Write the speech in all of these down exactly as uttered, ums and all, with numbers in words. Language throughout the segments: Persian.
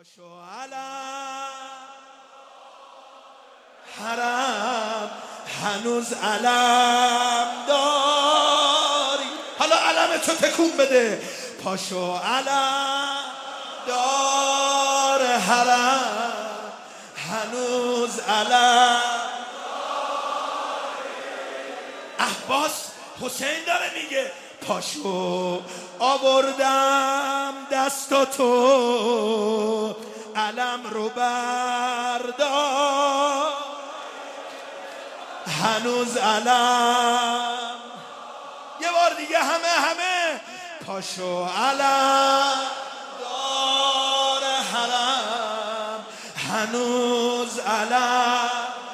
پاشو علم حرم هنوز علم داری، حالا علم تو تکون بده. پاشو علم دار حرم هنوز علم داری. عباس حسین داره میگه پاشو آوردم دستاتو علم رو بردار هنوز علم. یه بار دیگه همه همه پاشو علم دار حرم هنوز علم.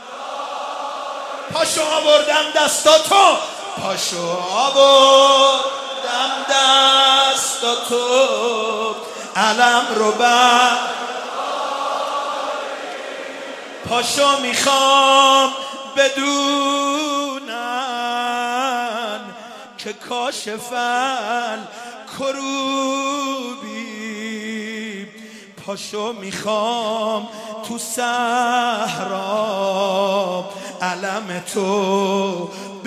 پاشو آوردم دستاتو پاشو آوردم دستاتو علم رو بر. پاشو میخوام بدونن که کاشفن کروبی. پاشو میخوام تو صحرا علم تو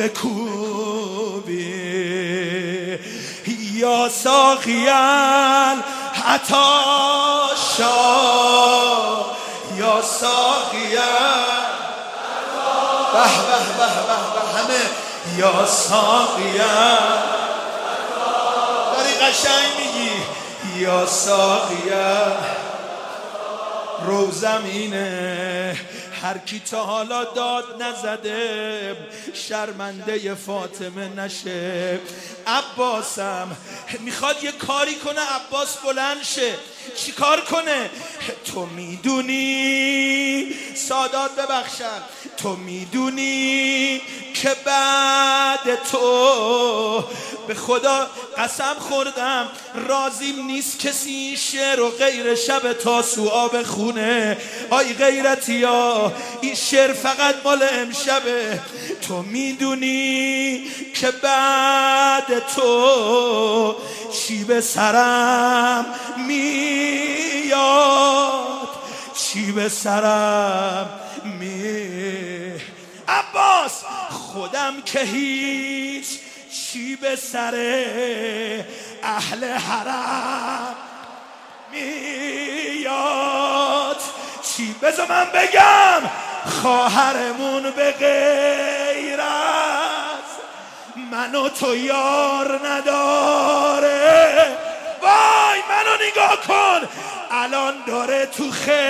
بکوبی. یا ساقیان عطاشا یا ساقیان به به به به همه یا ساقیان داری قشنگ میگی یا ساقیان. رو زمینه هر کی تا حالا داد نزده شرمنده فاطمه نشه. عباسم میخواد یه کاری کنه عباس بلند شه. چی کار کنه؟ تو میدونی سادات ببخشن، تو میدونی که بعد تو به خدا قسم خوردم راضیم نیست کسی این شعر و غیر شب تاسوعا بخونه. آی غیرتی ها این شعر فقط مال امشبه. تو میدونی که بعد تو چی به سرم میاد چی به سرم می. عباس خودم که هیچ چی به سر اهل حرم میاد چی. بذار من بگم خواهرمون به غیر از من و تو یار نداره. وای منو نگاه کن الان داره تو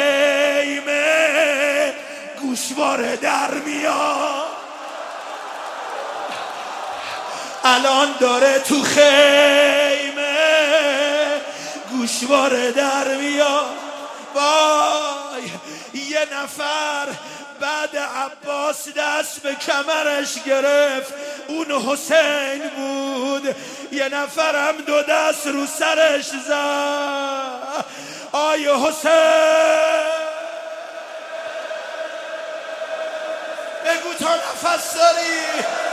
خیمه گوشواره در میاد. الان داره تو خیمه گوشواره در میاد. وای یه نفر بعد عباس دست به کمرش گرفت اون حسین بود. یه نفرم دو دست رو سرش زد. آی حسین بگو تا نفس داری.